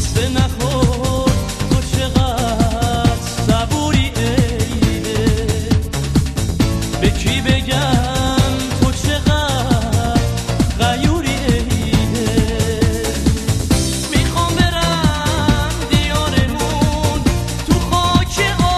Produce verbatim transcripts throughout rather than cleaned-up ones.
قصه نخور تو چقدر صبوری عیده، به کی بگم تو چقدر غیوری عیده. میخوام برم دیارمون تو خاک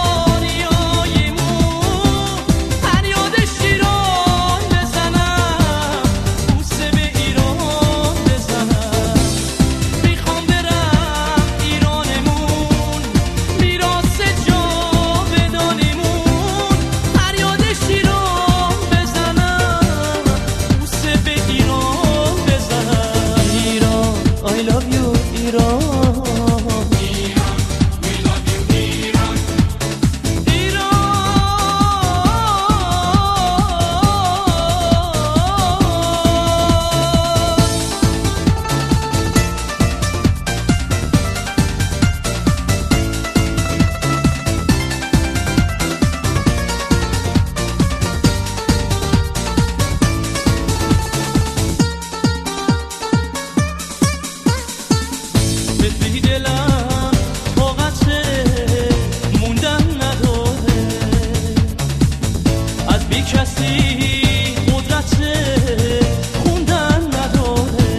آریایمون، فریاد شیران بزنم بوسه به ایران بزنم. میخوام برم ایرانمون میراث جاودانمون، فریاد شیران بزنم بوسه به ایران بزنم. ایران I love you ایران، بی دلم طاقت موندن نداره، از بی کسی قدرت خوندن نداره.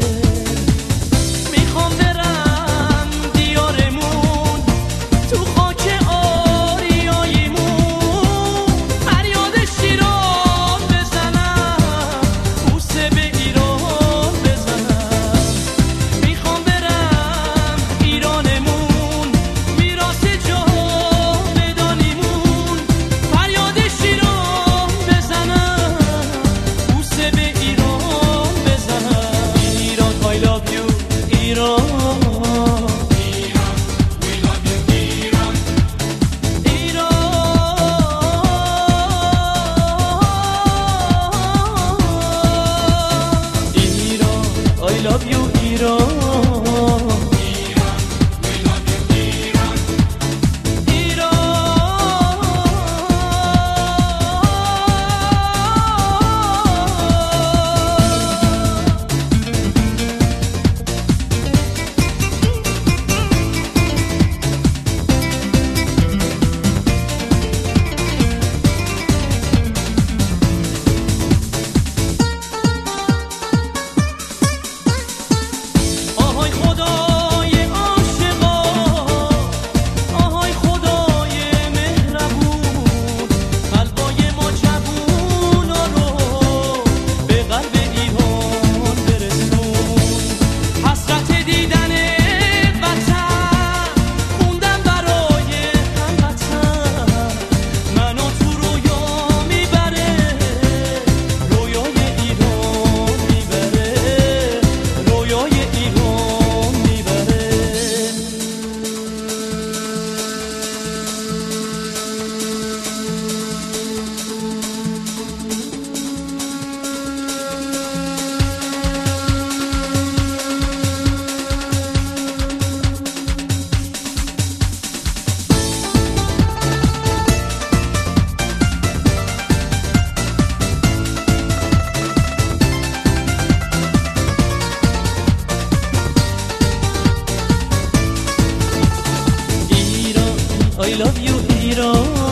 میخوام برم دیارمون تو خاک آریایمون، فریاد شیران بزنم بوسه به ایران بزنم. میخوام برم ایرانمون میراث جاودانمون، فریاد شیران بزنم بوسه به ایران بزنم. ایران I love you ایران، I love you ایران. آهای خدای عاشقا، آهای خدای مهربون، قلبای ما جوونا رو به قلب ایران برسون. حسرت دیدن وطن خوندم برای هموطن، منو تو رویا میبره، رویای ایران میبره، رویای ایران میبره. ایران I love you ایران.